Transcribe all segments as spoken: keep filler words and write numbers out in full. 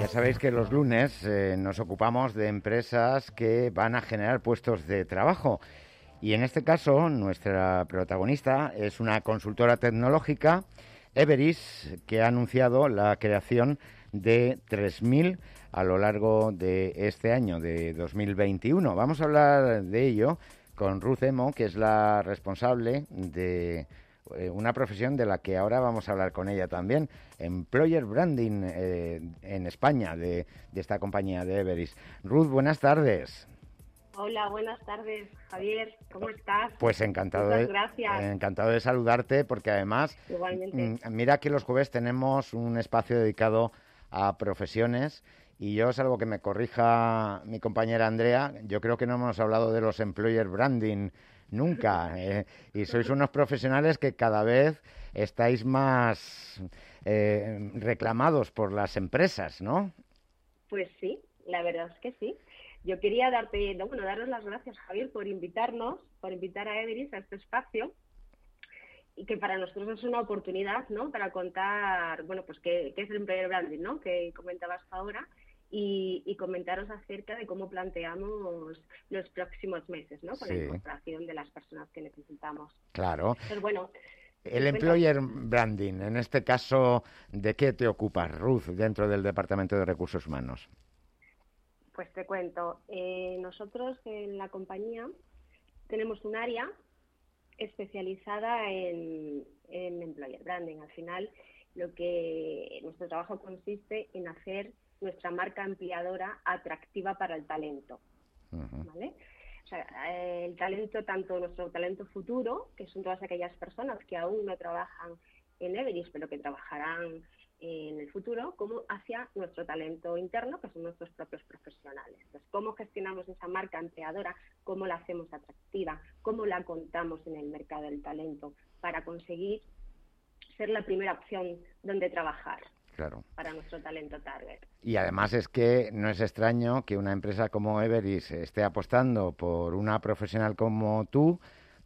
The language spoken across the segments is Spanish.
Ya sabéis que los lunes eh, nos ocupamos de empresas que van a generar puestos de trabajo. Y en este caso, nuestra protagonista es una consultora tecnológica, Everis, que ha anunciado la creación de tres mil a lo largo de este año, de dos mil veintiuno. Vamos a hablar de ello con Ruth Emo, que es la responsable de eh, una profesión de la que ahora vamos a hablar con ella también, Employer Branding eh, en España, de, de esta compañía de Everis. Ruth, buenas tardes. Hola, buenas tardes, Javier. ¿Cómo estás? Pues encantado Muchas de, gracias. encantado de saludarte, porque además, Igualmente. mira que los jueves tenemos un espacio dedicado a profesiones y yo, salvo que me corrija mi compañera Andrea, yo creo que no hemos hablado de los employer branding nunca. Eh, y sois unos profesionales que cada vez estáis más eh, reclamados por las empresas, ¿no? Pues sí, la verdad es que sí. Yo quería darte, no, bueno, daros las gracias, Javier, por invitarnos, por invitar a Everis a este espacio, y que para nosotros es una oportunidad, ¿no?, para contar, bueno, pues qué, qué es el employer branding, ¿no?, que comentabas ahora, y, y comentaros acerca de cómo planteamos los próximos meses, ¿no?, con Sí, la incorporación de las personas que necesitamos. claro. Pues bueno, El cuéntame. employer branding, en este caso, ¿de qué te ocupas, Ruth, dentro del Departamento de Recursos Humanos? Pues te cuento, eh, nosotros en la compañía tenemos un área especializada en, en employer branding. Al final, lo que nuestro trabajo consiste en hacer nuestra marca empleadora atractiva para el talento, Uh-huh. ¿vale? O sea, el talento, tanto nuestro talento futuro, que son todas aquellas personas que aún no trabajan en Everis, pero que trabajarán en el futuro, como hacia nuestro talento interno, que son nuestros propios profesionales. Entonces, ¿cómo gestionamos esa marca empleadora? ¿Cómo la hacemos atractiva? ¿Cómo la contamos en el mercado del talento para conseguir ser la primera opción donde trabajar? Claro. Para nuestro talento target. Y además es que no es extraño que una empresa como Everis esté apostando por una profesional como tú,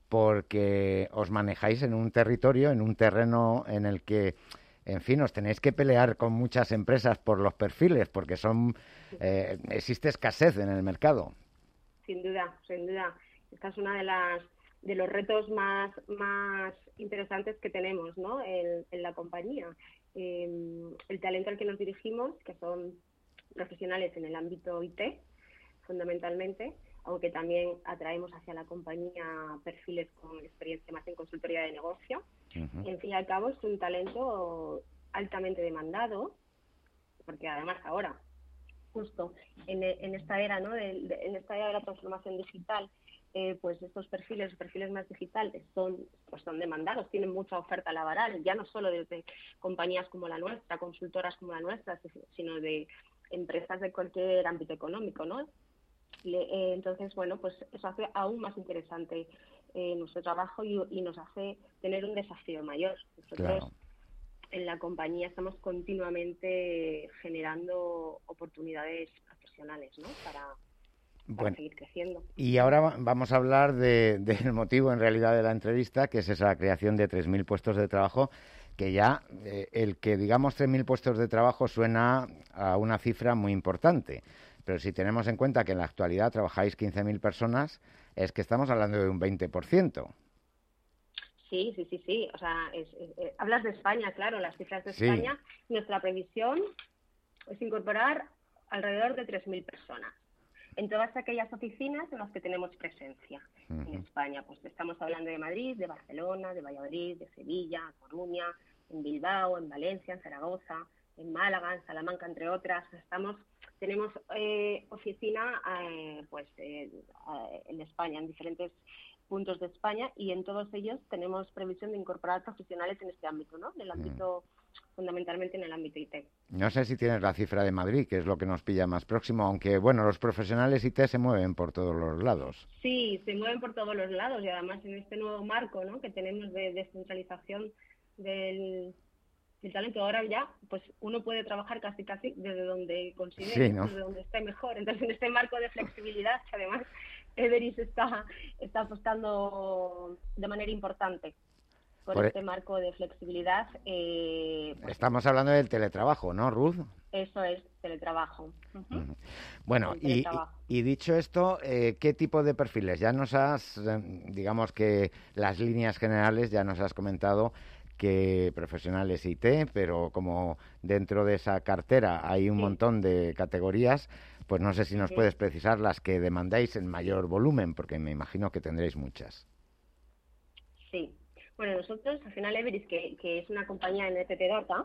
porque os manejáis en un territorio, en un terreno en el que, en fin, os tenéis que pelear con muchas empresas por los perfiles, porque son eh, existe escasez en el mercado. Sin duda, sin duda. Esta es una de las de los retos más, más interesantes que tenemos, ¿no?, en, en la compañía. Eh, el talento al que nos dirigimos, que son profesionales en el ámbito I T, fundamentalmente, aunque también atraemos hacia la compañía perfiles con experiencia más en consultoría de negocio. Uh-huh. En fin y al cabo, es un talento altamente demandado, porque además ahora, justo en, en esta era, ¿no?, de, de, en esta era de la transformación digital, eh, pues estos perfiles, perfiles más digitales son, pues son demandados, tienen mucha oferta laboral, ya no solo desde compañías como la nuestra, consultoras como la nuestra, sino de empresas de cualquier ámbito económico, ¿no? Le, eh, entonces, bueno, pues eso hace aún más interesante eh, nuestro trabajo y, y nos hace tener un desafío mayor. Nosotros, claro, en la compañía estamos continuamente generando oportunidades profesionales, ¿no?, para, para bueno, seguir creciendo. Y ahora vamos a hablar de, del motivo, en realidad, de la entrevista, que es esa creación de tres mil puestos de trabajo, que ya eh, el que digamos tres mil puestos de trabajo suena a una cifra muy importante. Pero si tenemos en cuenta que en la actualidad trabajáis quince mil personas, es que estamos hablando de un veinte por ciento. Sí, sí, sí, sí. O sea, es, es, es, hablas de España, claro, las cifras de sí. España. Nuestra previsión es incorporar alrededor de tres mil personas en todas aquellas oficinas en las que tenemos presencia. Uh-huh. En España, pues estamos hablando de Madrid, de Barcelona, de Valladolid, de Sevilla, Coruña, en Bilbao, en Valencia, en Zaragoza, en Málaga, en Salamanca, entre otras. Estamos, tenemos eh, oficina eh, pues eh, en España, en diferentes puntos de España, y en todos ellos tenemos previsión de incorporar profesionales en este ámbito, ¿no?, en el ámbito, mm. fundamentalmente en el ámbito I T. No sé si tienes la cifra de Madrid, que es lo que nos pilla más próximo, aunque, bueno, los profesionales I T se mueven por todos los lados. Sí, se mueven por todos los lados, y además en este nuevo marco, ¿no?, que tenemos de descentralización del, del talento, ahora ya, pues uno puede trabajar casi casi desde donde considere, sí, ¿no?, desde donde esté mejor. Entonces, en este marco de flexibilidad, que además Everis está, está apostando de manera importante por, por este marco de flexibilidad. Eh, pues, Estamos hablando del teletrabajo, ¿no, Ruth? Eso es, teletrabajo. Uh-huh. Uh-huh. Bueno, y, teletrabajo. y dicho esto, eh, ¿qué tipo de perfiles? Ya nos has, eh, digamos que las líneas generales, ya nos has comentado que profesionales I T, pero como dentro de esa cartera hay un sí. montón de categorías, pues no sé si nos uh-huh. puedes precisar las que demandáis en mayor volumen, porque me imagino que tendréis muchas. Sí. Bueno, nosotros, al final, Everis, que, que es una compañía en N T T Data,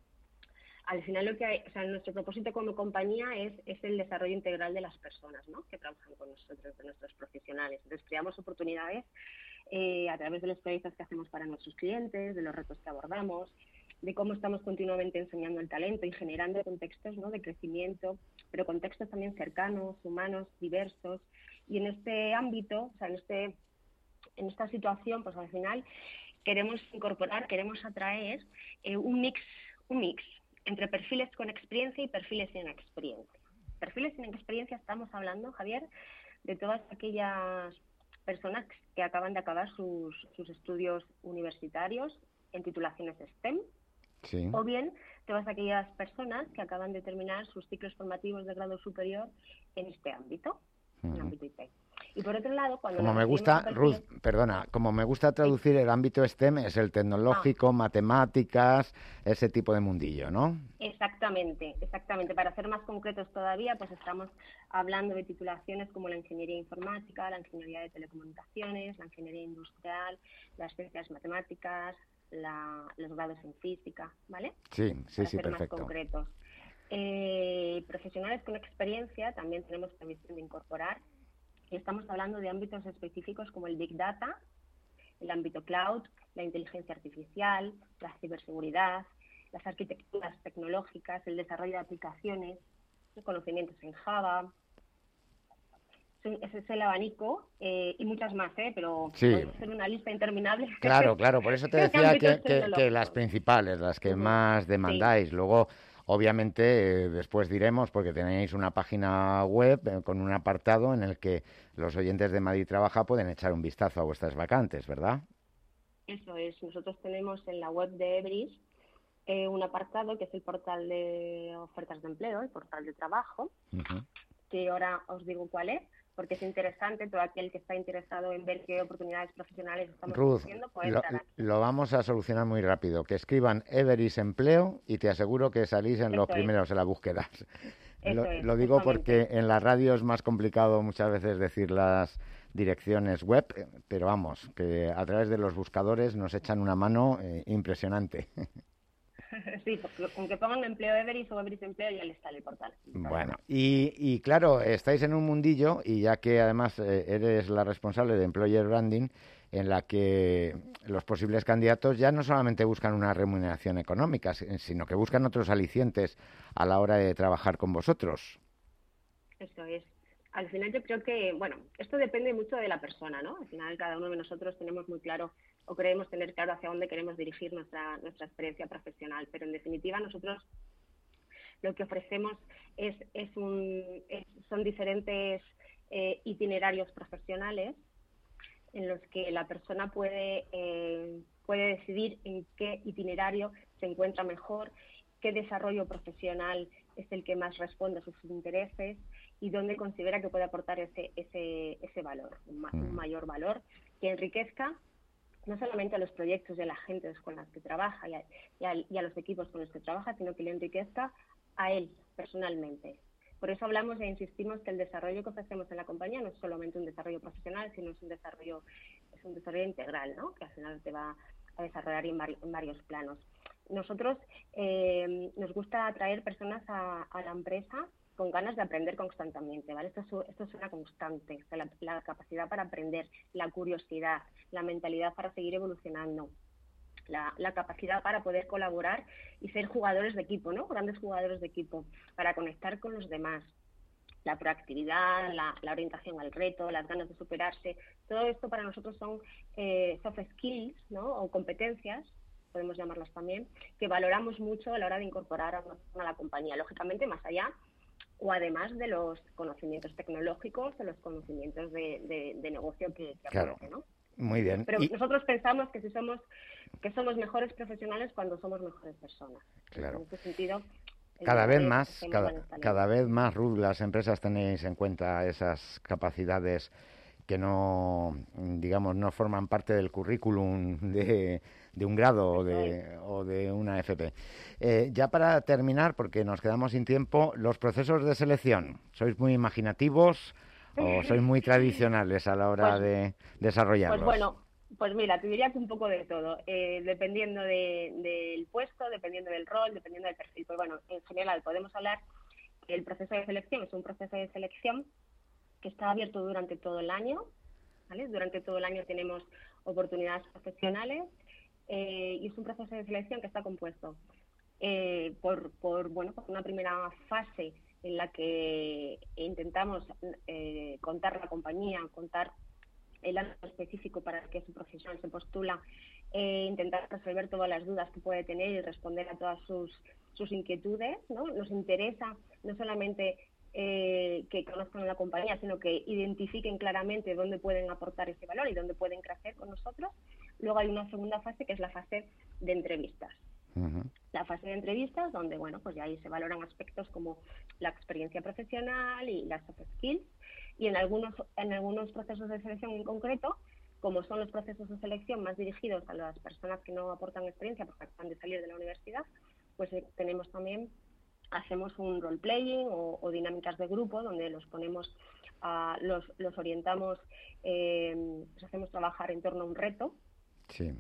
al final lo que hay, o sea, nuestro propósito como compañía es, es el desarrollo integral de las personas, ¿no?, que trabajan con nosotros, de nuestros profesionales. Entonces, creamos oportunidades eh, a través de los proyectos que hacemos para nuestros clientes, de los retos que abordamos, de cómo estamos continuamente enseñando el talento y generando contextos, ¿no?, de crecimiento, pero contextos también cercanos, humanos, diversos. Y en este ámbito, o sea, en, este, en esta situación, pues al final queremos incorporar, queremos atraer eh, un mix, un mix entre perfiles con experiencia y perfiles sin experiencia. Perfiles sin experiencia estamos hablando, Javier, de todas aquellas personas que acaban de acabar sus, sus estudios universitarios en titulaciones STEM, sí. o bien todas aquellas personas que acaban de terminar sus ciclos formativos de grado superior en este ámbito, uh-huh. en el ámbito I T. Y por otro lado, cuando como me gusta, perfiles... Ruth, perdona, como me gusta traducir sí. el ámbito STEM es el tecnológico, ah. matemáticas, ese tipo de mundillo, ¿no? Exactamente, exactamente. Para ser más concretos todavía, pues estamos hablando de titulaciones como la ingeniería informática, la ingeniería de telecomunicaciones, la ingeniería industrial, las ciencias matemáticas, la, los grados en física, ¿vale? Sí, sí, Para sí, ser perfecto. más concretos. Eh, profesionales con experiencia también tenemos previsión de incorporar. Y estamos hablando de ámbitos específicos como el Big Data, el ámbito cloud, la inteligencia artificial, la ciberseguridad, las arquitecturas tecnológicas, el desarrollo de aplicaciones, conocimientos en Java. Ese es el abanico eh, y muchas más, ¿eh? Pero sí. puede ser una lista interminable. Claro, claro, por eso te decía que, que, que las principales, las que uh-huh. más demandáis. Sí. Luego, obviamente, eh, después diremos, porque tenéis una página web eh, con un apartado en el que los oyentes de Madrid Trabaja pueden echar un vistazo a vuestras vacantes, ¿verdad? Eso es. Nosotros tenemos en la web de Everis eh, un apartado que es el portal de ofertas de empleo, el portal de trabajo, uh-huh. que ahora os digo cuál es, porque es interesante, todo aquel que está interesado en ver qué oportunidades profesionales estamos Ruth, ofreciendo puede lo, entrar aquí. Lo vamos a solucionar muy rápido. Que escriban Everis Empleo y te aseguro que salís en Eso los primeros es. en la búsqueda. Lo, es, lo digo porque en la radio es más complicado muchas veces decir las direcciones web, pero vamos, que a través de los buscadores nos echan una mano eh, impresionante. Sí, porque con que pongan empleo Everis o Everis Empleo ya les sale el portal. Bueno, y, y claro, estáis en un mundillo, y ya que además eh, eres la responsable de Employer Branding, en la que los posibles candidatos ya no solamente buscan una remuneración económica, sino que buscan otros alicientes a la hora de trabajar con vosotros. Eso es. Al final yo creo que, bueno, esto depende mucho de la persona, ¿no? Al final cada uno de nosotros tenemos muy claro o creemos tener claro hacia dónde queremos dirigir nuestra, nuestra experiencia profesional, pero en definitiva nosotros lo que ofrecemos es, es un, es, son diferentes eh, itinerarios profesionales en los que la persona puede, eh, puede decidir en qué itinerario se encuentra mejor, qué desarrollo profesional es el que más responde a sus intereses y dónde considera que puede aportar ese, ese, ese valor, un, ma- un mayor valor que enriquezca no solamente a los proyectos y a la gente con la que trabaja y a, y, a, y a los equipos con los que trabaja, sino que le enriquezca a él personalmente. Por eso hablamos e insistimos que el desarrollo que ofrecemos en la compañía no es solamente un desarrollo profesional, sino es un desarrollo, es un desarrollo integral, ¿no? Que al final te va a desarrollar en, vari, en varios planos. Nosotros eh, nos gusta atraer personas a, a la empresa con ganas de aprender constantemente, ¿vale? Esto es, esto es una constante, o sea, la, la capacidad para aprender, la curiosidad, la mentalidad para seguir evolucionando, la, la capacidad para poder colaborar y ser jugadores de equipo, ¿no? Grandes jugadores de equipo, para conectar con los demás, la proactividad, la, la orientación al reto, las ganas de superarse, todo esto para nosotros son eh, soft skills, ¿no? O competencias, podemos llamarlas también, que valoramos mucho a la hora de incorporar a, a la compañía, lógicamente más allá o además de los conocimientos tecnológicos o los conocimientos de, de, de negocio que, que claro. aporte, ¿no? Muy bien. Pero y... nosotros pensamos que si somos que somos mejores profesionales cuando somos mejores personas. Claro. En ese sentido, cada vez más, cada, cada vez más, Ruth, las empresas tenéis en cuenta esas capacidades que no, digamos, no forman parte del currículum de, de un grado o de, o de una F P. Eh, ya para terminar, porque nos quedamos sin tiempo, los procesos de selección, ¿sois muy imaginativos o sois muy tradicionales a la hora pues, de desarrollarlos? Pues bueno, pues mira, te diría que un poco de todo, eh, dependiendo de, del puesto, dependiendo del rol, dependiendo del perfil. Pues bueno, en general podemos hablar que el proceso de selección es un proceso de selección que está abierto durante todo el año, ¿vale? Durante todo el año tenemos oportunidades profesionales eh, y es un proceso de selección que está compuesto eh, por, por, bueno, por una primera fase en la que intentamos eh, contar la compañía, contar el ámbito específico para el que su profesional se postula, eh, intentar resolver todas las dudas que puede tener y responder a todas sus, sus inquietudes, ¿no? Nos interesa no solamente eh, que conozcan la compañía, sino que identifiquen claramente dónde pueden aportar ese valor y dónde pueden crecer con nosotros. Luego hay una segunda fase que es la fase de entrevistas. Uh-huh. La fase de entrevistas donde, bueno, pues ya ahí se valoran aspectos como la experiencia profesional y las soft skills. Y en algunos, en algunos procesos de selección en concreto, como son los procesos de selección más dirigidos a las personas que no aportan experiencia porque acaban de salir de la universidad, pues eh, tenemos también, hacemos un role-playing o, o dinámicas de grupo donde los ponemos, uh, los, los orientamos, eh, los hacemos trabajar en torno a un reto. Sí.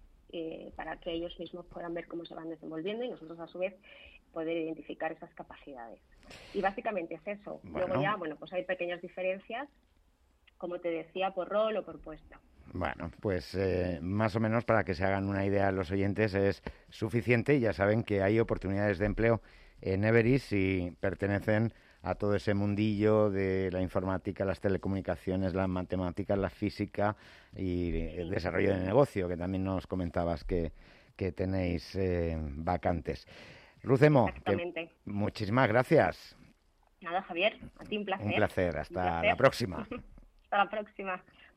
Eh, para que ellos mismos puedan ver cómo se van desenvolviendo y nosotros a su vez poder identificar esas capacidades. Y básicamente es eso. Bueno. Luego ya, bueno, pues hay pequeñas diferencias, como te decía, por rol o por puesto. Bueno, pues eh, más o menos para que se hagan una idea los oyentes es suficiente y ya saben que hay oportunidades de empleo en Everis si pertenecen a todo ese mundillo de la informática, las telecomunicaciones, las matemáticas, la física y el desarrollo de negocio, que también nos comentabas que, que tenéis eh, vacantes. Ruth Emo, que muchísimas gracias. Nada, Javier, a ti un placer. Un placer, hasta un placer. La próxima. Hasta la próxima.